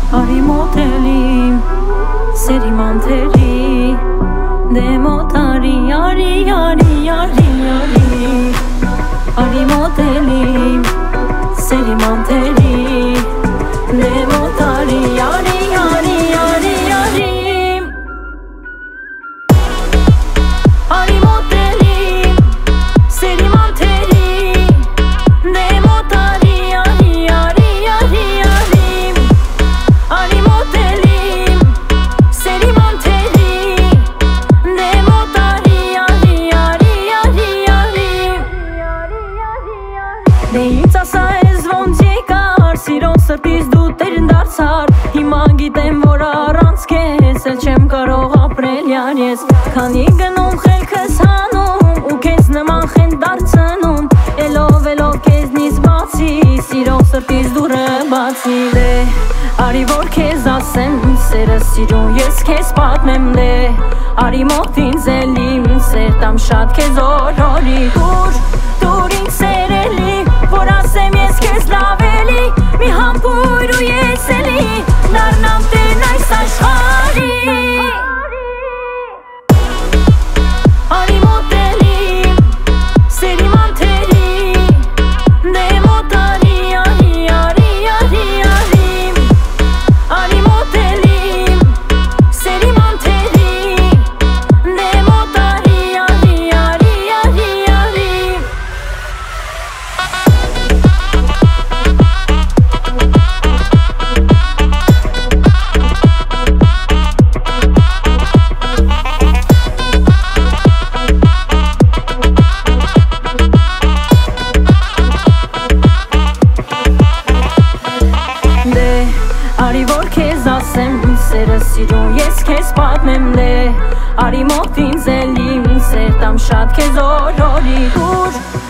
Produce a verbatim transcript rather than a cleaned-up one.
Արի մոտելի, սերի մանթերի, դե մոտ արի, արի, արի, արի, արի Արի մոտելի, սերի մանթերի, դե մոտ արի, արի, արի, արի, արի Արի մոտելի, սերի մանթերի, դե մոտ արի, արի, արի, արի, արի Արի մոտելի, սերի մանթերի, դե մոտ արի, արի, արի, արի, արի Դե ինձ ասա ես ոնց եկար, սիրո սրտից դու տերն դարձար Հիմա գիտեմ, որ առանց քեզ էլ չեմ կարող ապրել յանես Քանի գնում խելքս հանում ու քեզ նման խենթ դարձնում Էլով էլով քեզնից բացի, սիրո սրտից դուրը բացի Դե արի որ քեզ ասեմ, սերը սիրուն ես քեզ պատմեմ Դե արի մոտ ինձ էլ իմ սեր տամ շատ քեզ օրորի Դուր, դուր ինձ սերելի, որ ասեմ ես քեզ լավ էլի Մի համբույր ու ես էլի, դառնամ տերն այս աշխարհի Արի մոտելի, սերի մանթերի, դե մոտ արի, արի, արի, արի, արի Արի մոտելի, սերի մանթերի, դե մոտ արի, արի, արի, արի, արի Դե արի որ քեզ ասեմ, սերը սիրուն ես քեզ պատմեմ Դե արի մոտ ինձ էլ իմ սեր տամ շատ քեզ օրորի Դուր